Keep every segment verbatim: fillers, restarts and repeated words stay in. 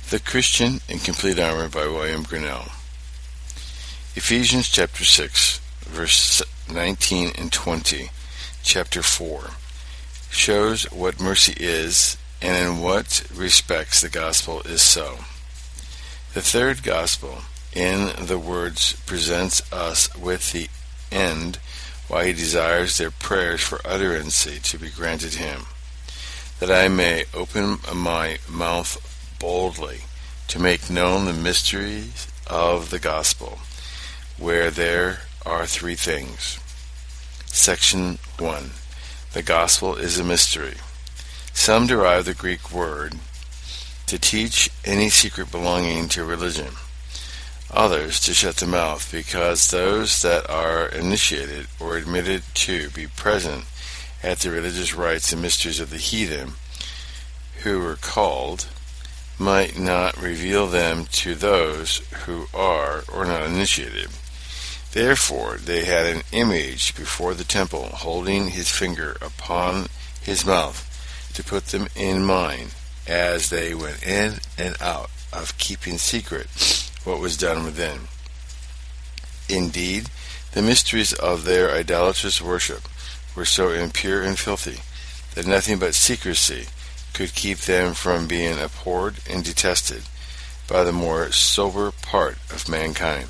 The Christian in Complete Armor by William Grinnell. Ephesians chapter six, verse nineteen and twenty, chapter four, shows what mercy is and in what respects the gospel is so. The third gospel in the words presents us with the end why he desires their prayers for utterancy to be granted him, that I may open my mouth boldly to make known the mysteries of the gospel, where there are three things. Section one. The gospel is a mystery. Some derive the Greek word to teach any secret belonging to religion, others to shut the mouth, because those that are initiated or admitted to be present at the religious rites and mysteries of the heathen who were called might not reveal them to those who are or not initiated. Therefore they had an image before the temple, holding his finger upon his mouth, to put them in mind as they went in and out, of keeping secret what was done within. Indeed, the mysteries of their idolatrous worship were so impure and filthy that nothing but secrecy could keep them from being abhorred and detested by the more sober part of mankind.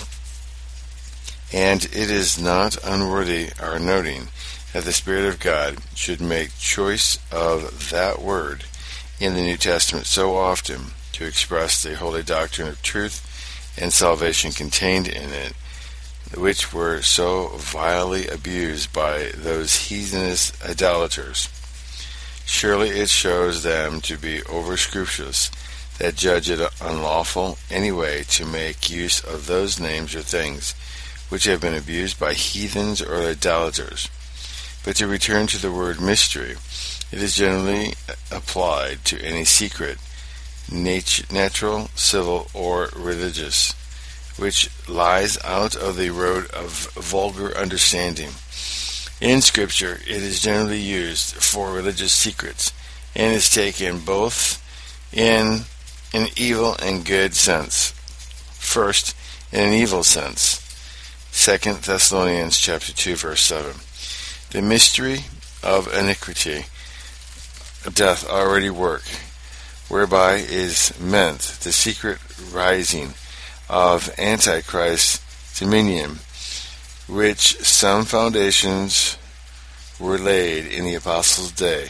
And it is not unworthy our noting that the Spirit of God should make choice of that word in the New Testament so often to express the holy doctrine of truth and salvation contained in it, which were so vilely abused by those heathenish idolaters. Surely it shows them to be over-scrupulous that judge it unlawful anyway to make use of those names or things which have been abused by heathens or idolaters. But to return to the word mystery, it is generally applied to any secret, nat- natural, civil, or religious, which lies out of the road of vulgar understanding. In Scripture, it is generally used for religious secrets, and is taken both in an evil and good sense. First, in an evil sense. Second Thessalonians chapter two, verse seven. The mystery of iniquity doth already work, whereby is meant the secret rising of Antichrist's dominion, which some foundations were laid in the apostles' day.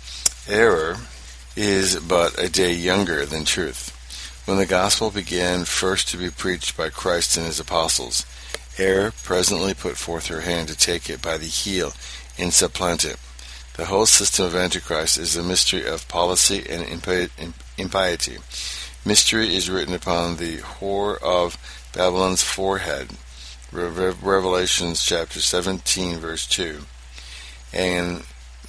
Error is but a day younger than truth. When the gospel began first to be preached by Christ and his apostles, error presently put forth her hand to take it by the heel and supplant it. The whole system of Antichrist is a mystery of policy and impiety. Mystery is written upon the whore of Babylon's forehead. Revelations chapter seventeen, verse two, and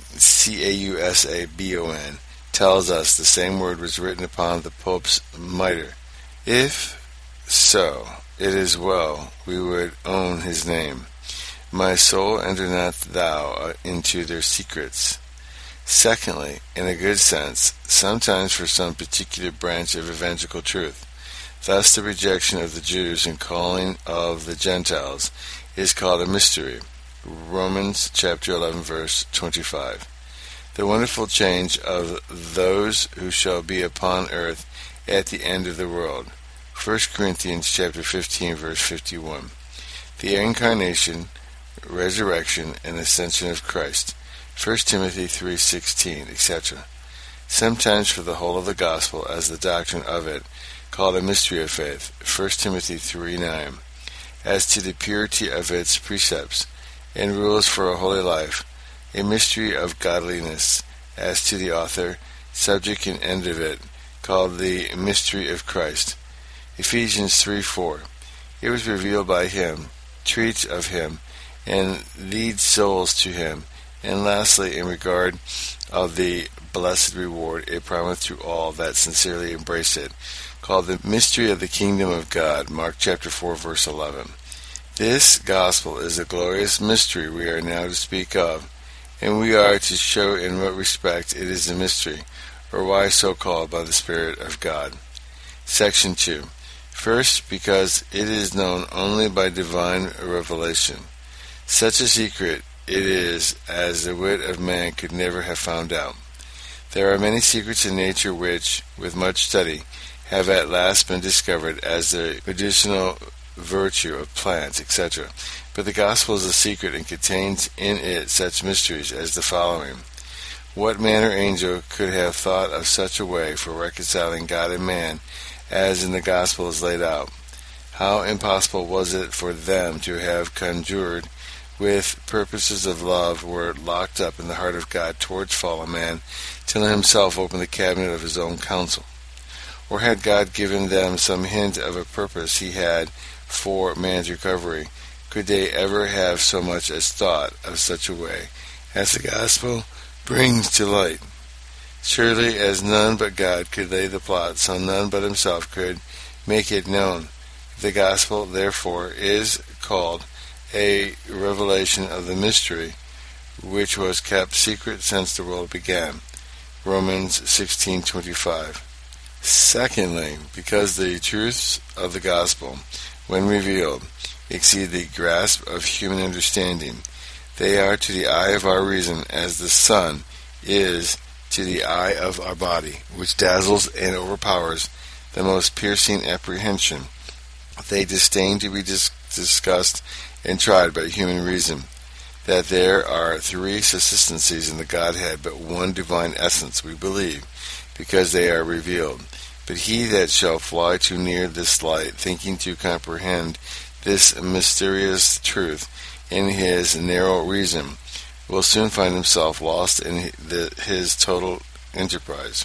C A U S A B O N tells us the same word was written upon the Pope's mitre. If so, it is well we would own his name. My soul, enter not thou into their secrets. Secondly, in a good sense, sometimes for some particular branch of evangelical truth. Thus the rejection of the Jews and calling of the Gentiles is called a mystery. Romans chapter eleven, verse twenty-five. The wonderful change of those who shall be upon earth at the end of the world. First Corinthians chapter fifteen, verse fifty-one. The incarnation, resurrection, and ascension of Christ. First Timothy three sixteen, et cetera. Sometimes for the whole of the gospel as the doctrine of it, called a mystery of faith, First Timothy three nine, as to the purity of its precepts and rules for a holy life, a mystery of godliness, as to the author, subject, and end of it, called the mystery of Christ, Ephesians three four. It was revealed by him, treats of him, and leads souls to him, and lastly, in regard of the blessed reward it promised to all that sincerely embrace it, called the mystery of the kingdom of God, Mark chapter four, verse eleven. This gospel is a glorious mystery we are now to speak of, and we are to show in what respect it is a mystery, or why so called by the Spirit of God. Section two. First, because it is known only by divine revelation. Such a secret it is as the wit of man could never have found out. There are many secrets in nature which, with much study, have at last been discovered as the medicinal virtue of plants, et cetera. But the gospel is a secret and contains in it such mysteries as the following. What man or angel could have thought of such a way for reconciling God and man as in the gospel is laid out? How impossible was it for them to have conjured with purposes of love were locked up in the heart of God towards fallen man, till himself opened the cabinet of his own counsel? Or had God given them some hint of a purpose he had for man's recovery, could they ever have so much as thought of such a way as the gospel brings to light? Surely as none but God could lay the plot, so none but himself could make it known. The gospel, therefore, is called a revelation of the mystery which was kept secret since the world began. Romans sixteen twenty-five. Secondly, because the truths of the gospel, when revealed, exceed the grasp of human understanding. They are to the eye of our reason as the sun is to the eye of our body, which dazzles and overpowers the most piercing apprehension. They disdain to be dis- discussed and tried by human reason, that there are three subsistencies in the Godhead, but one divine essence, we believe, because they are revealed. But he that shall fly too near this light, thinking to comprehend this mysterious truth in his narrow reason, will soon find himself lost in the, his total enterprise.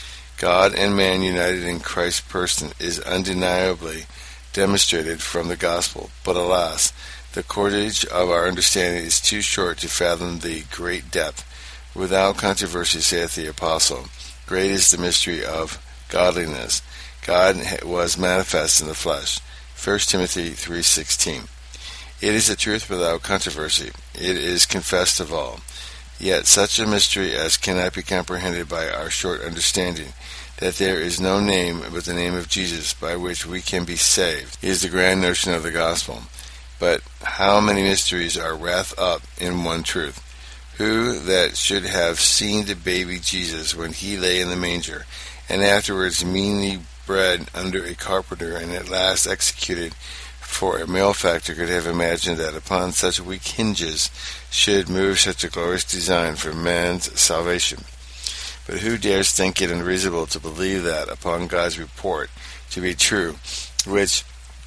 God and man united in Christ's person is undeniably demonstrated from the gospel, but alas, the cordage of our understanding is too short to fathom the great depth. Without controversy, saith the apostle, great is the mystery of godliness. God was manifest in the flesh. First Timothy three sixteen. It is a truth without controversy. It is confessed of all. Yet such a mystery as cannot be comprehended by our short understanding, that there is no name but the name of Jesus by which we can be saved, is the grand notion of the gospel. But how many mysteries are wrapped up in one truth? Who that should have seen the baby Jesus when he lay in the manger, and afterwards meanly bred under a carpenter, and at last executed for a malefactor, could have imagined that upon such weak hinges should move such a glorious design for man's salvation? But who dares think it unreasonable to believe that, upon God's report to be true, which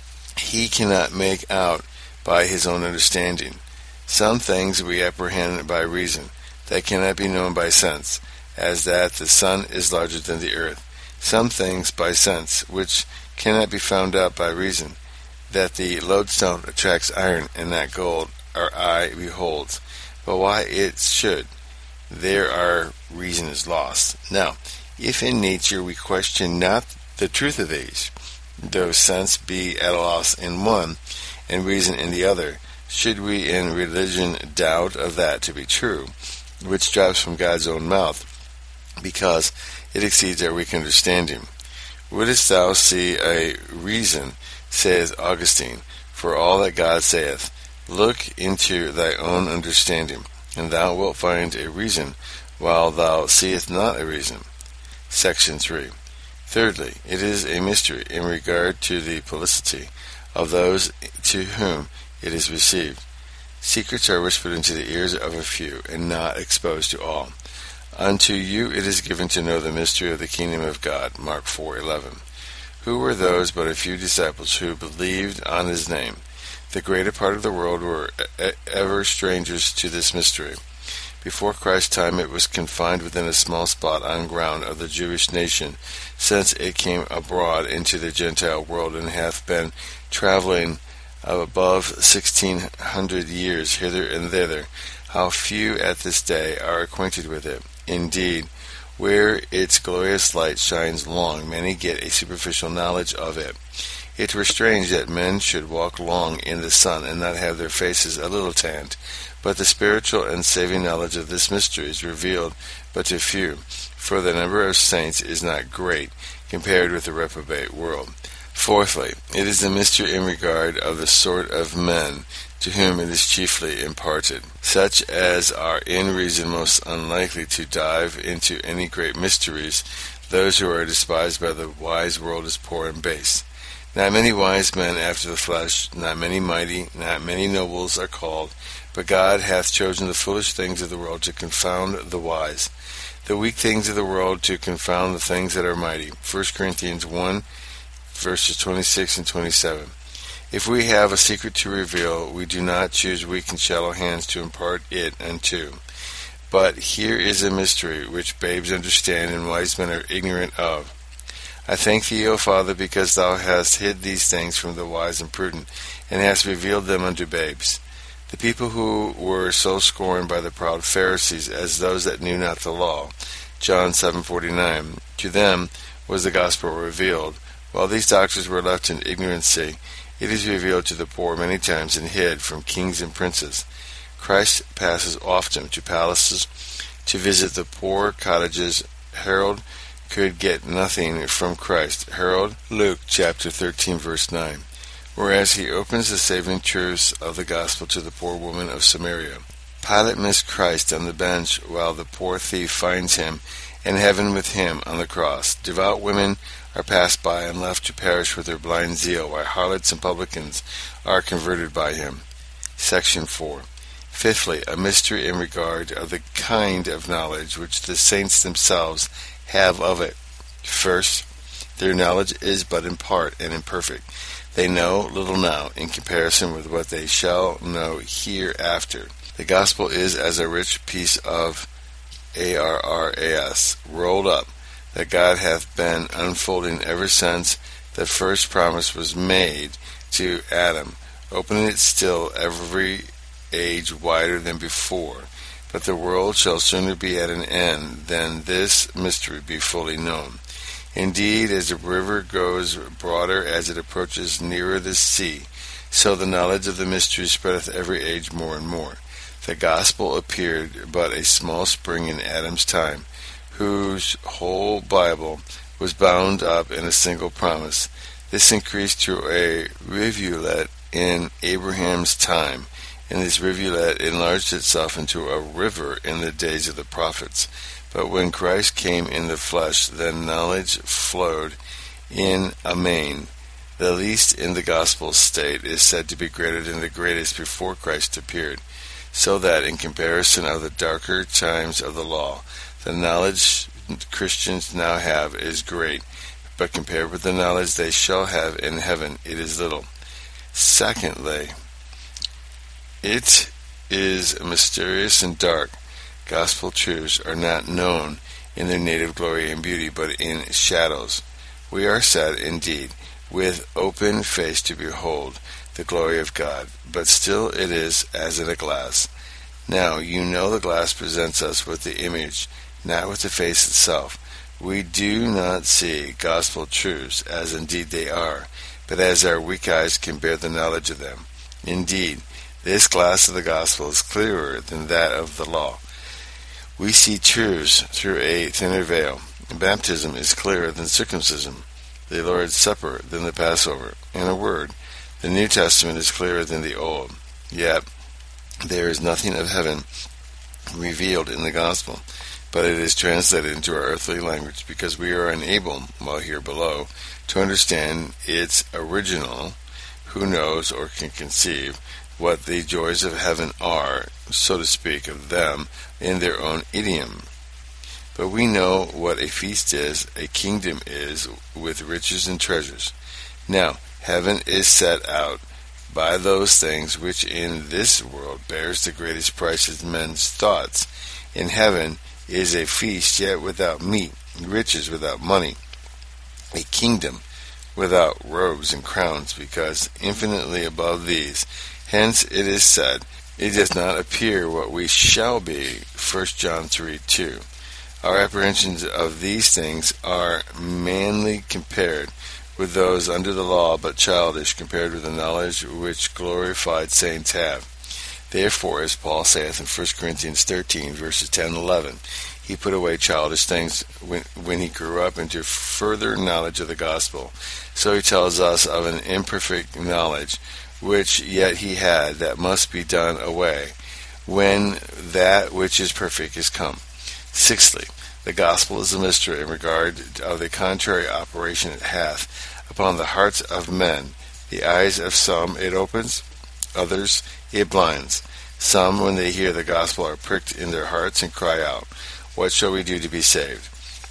he cannot make out by his own understanding? Some things we apprehend by reason, that cannot be known by sense, as that the sun is larger than the earth. Some things by sense, which cannot be found out by reason, that the lodestone attracts iron, and that gold our eye beholds. But why it should, there our reason is lost. Now, if in nature we question not the truth of these, though sense be at a loss in one, and reason in the other, should we in religion doubt of that to be true, which drops from God's own mouth, because it exceeds our weak understanding? Wouldst thou see a reason, saith Augustine, for all that God saith? Look into thy own understanding, and thou wilt find a reason, while thou seest not a reason. Section three. Thirdly, it is a mystery in regard to the felicity of those to whom it is received. Secrets are whispered into the ears of a few, and not exposed to all. Unto you it is given to know the mystery of the kingdom of God. Mark four eleven. Who were those but a few disciples who believed on his name? The greater part of the world were ever strangers to this mystery. Before Christ's time it was confined within a small spot on ground of the Jewish nation, since it came abroad into the Gentile world, and hath been traveling above sixteen hundred years hither and thither. How few at this day are acquainted with it. Indeed, where its glorious light shines long, many get a superficial knowledge of it. It were strange that men should walk long in the sun, and not have their faces a little tanned. But the spiritual and saving knowledge of this mystery is revealed but to few, for the number of saints is not great, compared with the reprobate world. Fourthly, it is a mystery in regard of the sort of men to whom it is chiefly imparted, such as are in reason most unlikely to dive into any great mysteries, those who are despised by the wise world as poor and base. Not many wise men after the flesh, not many mighty, not many nobles are called, but God hath chosen the foolish things of the world to confound the wise, the weak things of the world to confound the things that are mighty. First Corinthians one, verses twenty-six and twenty-seven. If we have a secret to reveal, we do not choose weak and shallow hands to impart it unto. But here is a mystery which babes understand and wise men are ignorant of. I thank thee, O Father, because thou hast hid these things from the wise and prudent, and hast revealed them unto babes. The people who were so scorned by the proud Pharisees as those that knew not the law, John seven forty-nine, to them was the gospel revealed. While these doctors were left in ignorancy, it is revealed to the poor many times and hid from kings and princes. Christ passes often to palaces to visit the poor cottages. Herod could get nothing from Christ. Herod, Luke chapter thirteen, verse nine. Whereas he opens the saving truths of the gospel to the poor woman of Samaria. Pilate missed Christ on the bench while the poor thief finds him, and heaven with him on the cross. Devout women are passed by and left to perish with their blind zeal, while harlots and publicans are converted by him. Section four. Fifthly, a mystery in regard of the kind of knowledge which the saints themselves have of it. First, their knowledge is but in part and imperfect. They know little now in comparison with what they shall know hereafter. The gospel is as a rich piece of arras rolled up, that God hath been unfolding ever since the first promise was made to Adam, opening it still every age wider than before. But the world shall sooner be at an end than this mystery be fully known. Indeed, as the river goes broader as it approaches nearer the sea, so the knowledge of the mystery spreadeth every age more and more. The gospel appeared but a small spring in Adam's time, whose whole Bible was bound up in a single promise. This increased to a rivulet in Abraham's time, and this rivulet enlarged itself into a river in the days of the prophets. But when Christ came in the flesh, then knowledge flowed in a main. The least in the gospel state is said to be greater than the greatest before Christ appeared, so that in comparison of the darker times of the law, the knowledge Christians now have is great, but compared with the knowledge they shall have in heaven, it is little. Secondly, it is mysterious and dark. Gospel truths are not known in their native glory and beauty, but in shadows. We are set, indeed, with open face to behold the glory of God, but still it is as in a glass. Now you know the glass presents us with the image, not with the face itself. We do not see gospel truths as indeed they are, but as our weak eyes can bear the knowledge of them. Indeed, this glass of the gospel is clearer than that of the law. We see truths through a thinner veil. Baptism is clearer than circumcision, the Lord's Supper than the Passover. In a word, the New Testament is clearer than the Old. Yet there is nothing of heaven revealed in the gospel, but it is translated into our earthly language because we are unable, while here below, to understand its original. Who knows or can conceive what the joys of heaven are, so to speak, of them in their own idiom? But we know what a feast is, a kingdom is, with riches and treasures. Now, heaven is set out by those things which in this world bears the greatest price of men's thoughts. In heaven is a feast yet without meat, riches without money, a kingdom without robes and crowns, because infinitely above these. Hence it is said, it does not appear what we shall be. First John three two. Our apprehensions of these things are manly compared with those under the law, but childish compared with the knowledge which glorified saints have. Therefore, as Paul saith in First Corinthians thirteen, verses ten and eleven, he put away childish things when, when he grew up into further knowledge of the gospel. So he tells us of an imperfect knowledge, which yet he had, that must be done away, when that which is perfect is come. Sixthly, the gospel is a mystery in regard of the contrary operation it hath upon the hearts of men. The eyes of some it opens, others it blinds. Some, when they hear the gospel, are pricked in their hearts and cry out, "What shall we do to be saved?"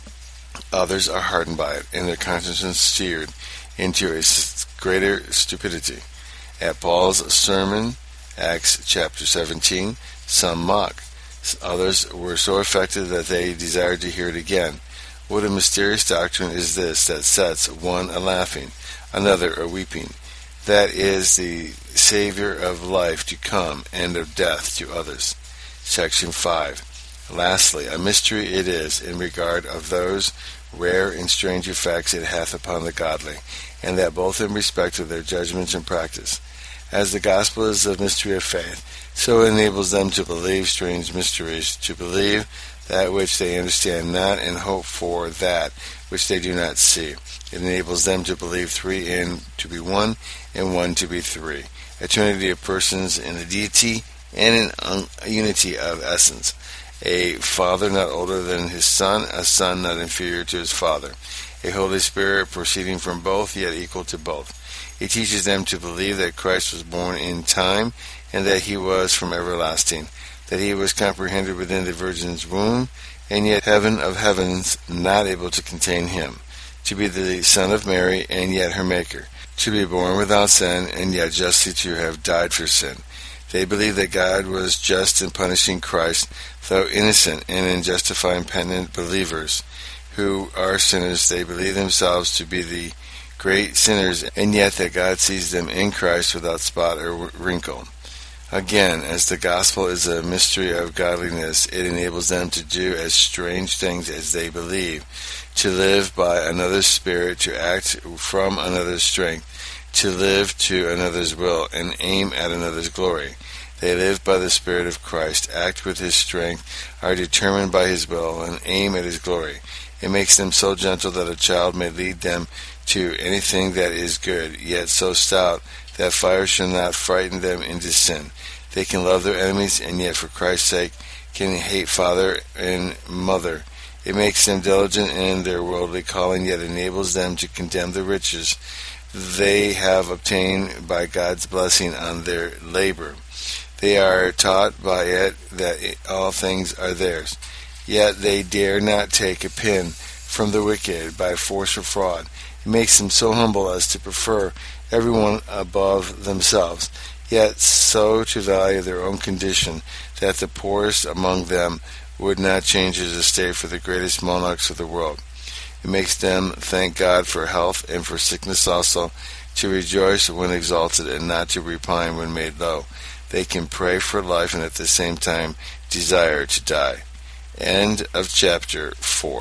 Others are hardened by it, and their consciences steered into a greater stupidity. At Paul's sermon, Acts chapter seventeen, some mock. Others were so affected that they desired to hear it again. What a mysterious doctrine is this that sets one a-laughing, another a-weeping. That is the Savior of life to come, and of death to others. Section five. Lastly, a mystery it is in regard of those rare and strange effects it hath upon the godly, and that both in respect of their judgments and practice. As the gospel is a mystery of faith, so it enables them to believe strange mysteries, to believe that which they understand not, and hope for that which they do not see. It enables them to believe three in to be one, and one to be three, a trinity of persons in a deity and an a unity of essence, a Father not older than his Son, a Son not inferior to his Father, a Holy Spirit proceeding from both, yet equal to both. It teaches them to believe that Christ was born in time, and that he was from everlasting, that he was comprehended within the Virgin's womb, and yet heaven of heavens not able to contain him, to be the Son of Mary, and yet her Maker, to be born without sin, and yet justly to have died for sin. They believe that God was just in punishing Christ, though innocent, and in justifying penitent believers who are sinners. They believe themselves to be the great sinners, and yet that God sees them in Christ without spot or wrinkle. Again, as the gospel is a mystery of godliness, it enables them to do as strange things as they believe, to live by another's spirit, to act from another's strength, to live to another's will, and aim at another's glory. They live by the Spirit of Christ, act with his strength, are determined by his will, and aim at his glory. It makes them so gentle that a child may lead them to anything that is good, yet so stout that fire shall not frighten them into sin. They can love their enemies, and yet for Christ's sake can hate father and mother. It makes them diligent in their worldly calling, yet enables them to condemn the riches they have obtained by God's blessing on their labor. They are taught by it that all things are theirs, yet they dare not take a pin from the wicked by force or fraud. It makes them so humble as to prefer everyone above themselves, yet so to value their own condition that the poorest among them would not change his estate for the greatest monarchs of the world. It makes them thank God for health and for sickness also, to rejoice when exalted and not to repine when made low. They can pray for life and at the same time desire to die. End of chapter four.